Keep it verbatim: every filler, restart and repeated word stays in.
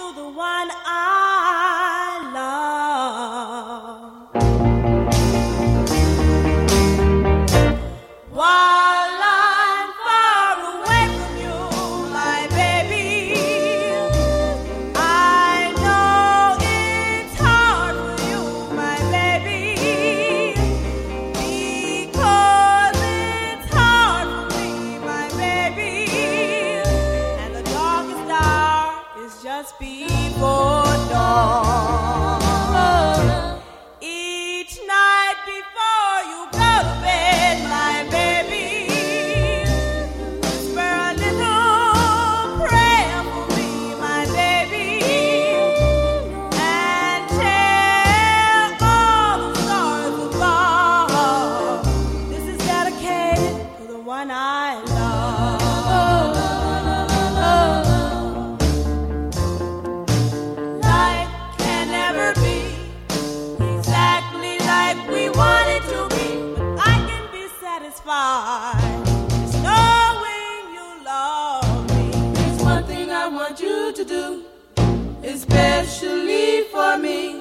the one I love. While I'm far away from you, my baby, I know it's hard for you, my baby, because it's hard for me, my baby, and the darkest hour is just before dawn. Each night before you go to bed, my baby, whisper a little prayer for me, my baby, and tell all the stars above, this is dedicated to the one I love. Life can never be exactly like we want it to be, but I can be satisfied just knowing you love me. There's one thing I want you to do, especially for me.